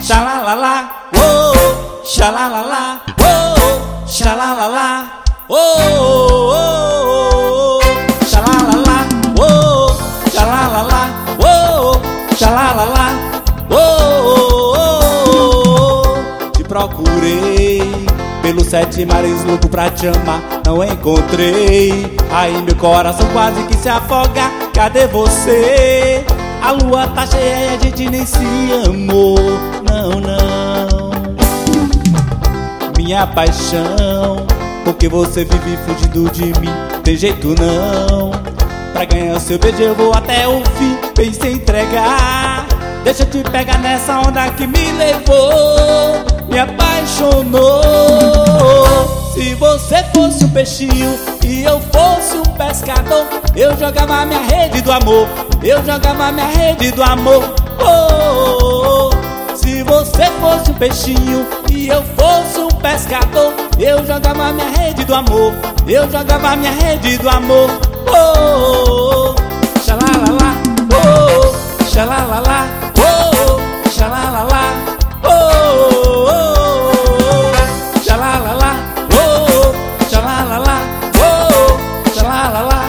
xalalala, oh, xalalala, oh, xalalala, oh, oh, xalalala, oh, xalalala, oh, xalalala, oh, te procurei pelos 7 mares louco pra te amar, não encontrei. Aí meu coração quase que se afoga. Cadê você? A lua tá cheia e a gente nem se amou. Não, não. Minha paixão, porque você vive fugindo de mim. Tem jeito não. Pra ganhar seu beijo eu vou até o fim. Pensei em entregar. Deixa eu te pegar nessa onda que me levou, me apaixonou. Se você fosse um peixinho e eu fosse um pescador, eu jogava minha rede do amor, eu jogava minha rede do amor. Oh, oh, oh. Se você fosse um peixinho e eu fosse um pescador, eu jogava minha rede do amor, eu jogava minha rede do amor. Oh, oh, oh. Xalalala, oh, oh, xalalala, oh, xalalala, oh, oh, oh, xalalala, oh, xalalala, oh, xalalala,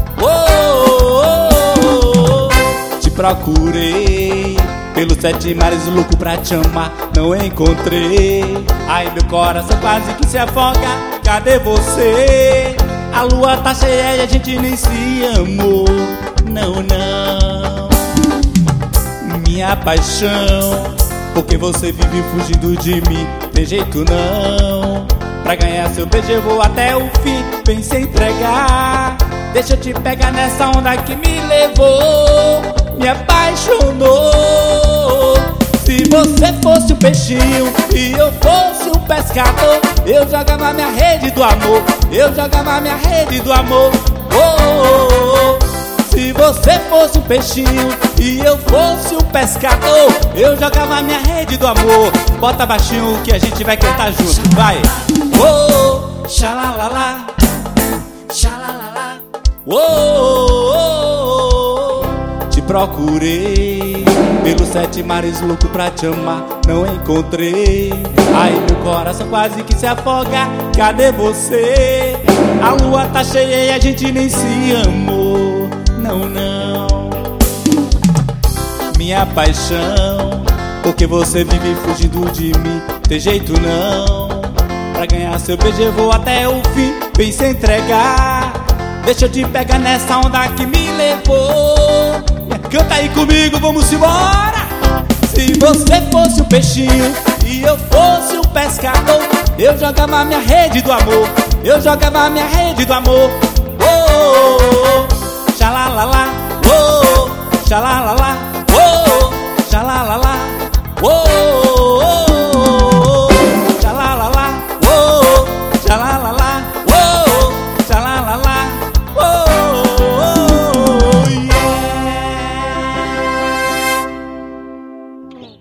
oh, te procurei pelos 7 mares louco pra te amar, não encontrei. Ai meu coração quase que se afoga. Cadê você? A lua tá cheia e a gente nem se amou. Não, não. Minha paixão, porque você vive fugindo de mim. Tem jeito não. Pra ganhar seu beijo eu vou até o fim. Pensei em entregar. Deixa eu te pegar nessa onda que me levou, me apaixonou. Se você fosse um peixinho e eu fosse um pescador, eu jogava minha rede do amor, eu jogava minha rede do amor. Oh, oh, oh. Se você fosse um peixinho e eu fosse um pescador, eu jogava minha rede do amor. Bota baixinho que a gente vai cantar junto, vai. Oh, xalalala, xalalala, oh, oh, oh. Te procurei pelos 7 mares louco pra te amar, não encontrei. Ai meu coração quase que se afoga. Cadê você? A lua tá cheia e a gente nem se amou. Não, não. Minha paixão, porque você vive fugindo de mim. Tem jeito não. Pra ganhar seu beijo eu vou até o fim. Pensei em entregar. Deixa eu te pegar nessa onda que me levou. Canta aí comigo, vamos embora. Se você fosse um peixinho e eu fosse um pescador, eu jogava minha rede do amor, eu jogava minha rede do amor. Oh, oh, oh. Xalalala, oh, xalalala,